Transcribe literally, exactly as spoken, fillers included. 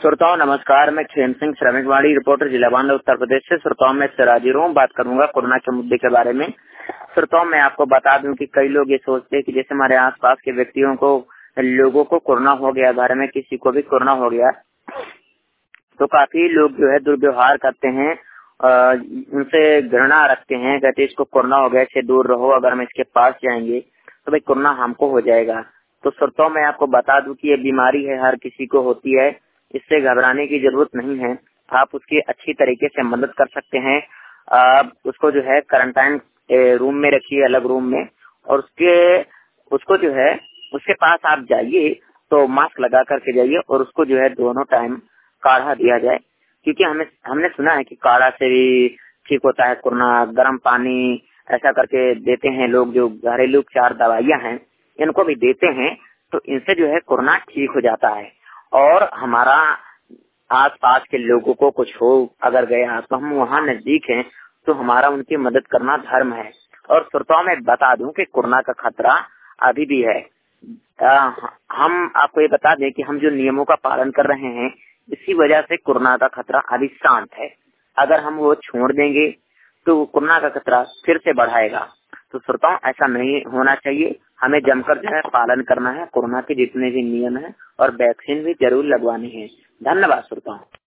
श्रोताओं नमस्कार, मैं खेम सिंह श्रमिकवाड़ी रिपोर्टर जिला बांदा उत्तर प्रदेश से। श्रोताओं मैं सिराजी हूँ, बात करूंगा कोरोना के मुद्दे के बारे में। श्रोताओं मैं आपको बता दूं कि कई लोग ये सोचते हैं कि जैसे हमारे आसपास के व्यक्तियों को लोगों को कोरोना हो गया, घर में किसी को भी कोरोना हो गया, तो काफी लोग जो है दुर्व्यवहार करते हैं, उनसे घृणा रखते हैं, कहते इसको कोरोना हो गया, इससे दूर रहो, अगर हम इसके पास जाएंगे तो भाई कोरोना हमको हो जाएगा। तो श्रोताओं मैं आपको बता दूं कि ये बीमारी है, हर किसी को होती है, इससे घबराने की जरूरत नहीं है। आप उसकी अच्छी तरीके से मदद कर सकते हैं। आप उसको जो है क्वारंटाइन रूम में रखिए, अलग रूम में, और उसके उसको जो है उसके पास आप जाइए तो मास्क लगा करके जाइए, और उसको जो है दोनों टाइम काढ़ा दिया जाए, क्योंकि हमें हमने सुना है कि काढ़ा से भी ठीक होता है कोरोना। गर्म पानी ऐसा करके देते हैं लोग, जो घरेलू उपचार दवाइयां हैं इनको भी देते हैं, तो इनसे जो है कोरोना ठीक हो जाता है। और हमारा आस पास के लोगों को कुछ हो अगर गया तो हम वहाँ नजदीक हैं तो हमारा उनकी मदद करना धर्म है। और श्रोताओं में बता दूं कि कोरोना का खतरा अभी भी है। आ, हम आपको ये बता दें कि हम जो नियमों का पालन कर रहे हैं, इसी वजह से कोरोना का खतरा अभी शांत है। अगर हम वो छोड़ देंगे तो कोरोना का खतरा फिर से बढ़ाएगा। तो श्रोताओं ऐसा नहीं होना चाहिए, हमें जमकर जो है पालन करना है, कोरोना के जितने भी नियम है, और वैक्सीन भी जरूर लगवानी है। धन्यवाद श्रोताओं।